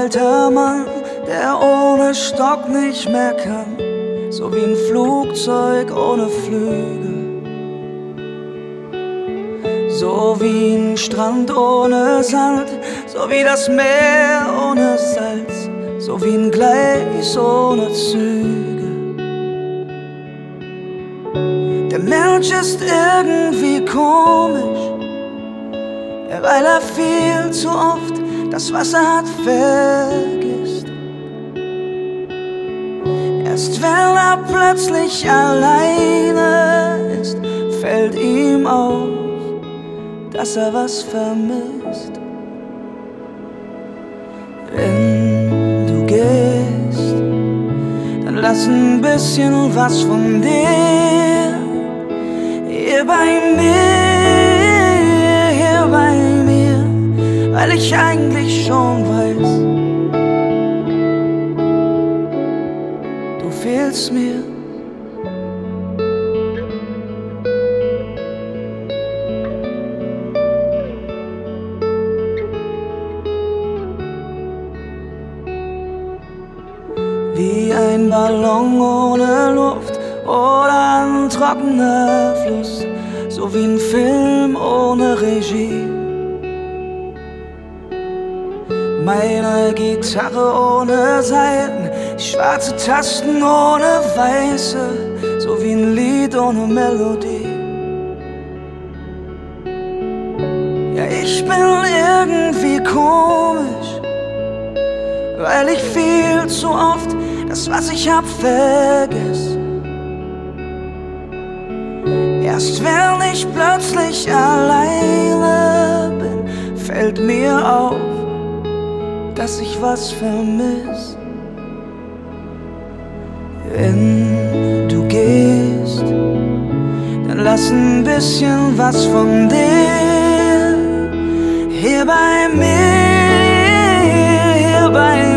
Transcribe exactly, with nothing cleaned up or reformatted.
alter Mann, der ohne Stock nicht mehr kann, so wie ein Flugzeug ohne Flügel, so wie ein Strand ohne Sand, so wie das Meer ohne Salz, so wie ein Gleis ohne Züge. Der Mensch ist irgendwie komisch, weil er viel zu oft das, was er hat, vergisst. Erst wenn er plötzlich alleine ist, fällt ihm auf, dass er was vermisst. Wenn du gehst, dann lass ein bisschen was von dir hier bei mir, hier bei mir, weil ich eigentlich schon weiß, du fehlst mir. Wie ein Ballon ohne Luft oder ein trockener Fluss, so wie ein Film ohne Regie. Meine Gitarre ohne Saiten, schwarze Tasten ohne weiße, so wie ein Lied ohne Melodie. Ja, ich bin irgendwie komisch, weil ich viel zu oft das, was ich hab, vergesse. Erst wenn ich plötzlich alleine bin, fällt mir auf, dass ich was vermiss. Wenn du gehst, dann lass ein bisschen was von dir hier bei mir, hier bei mir,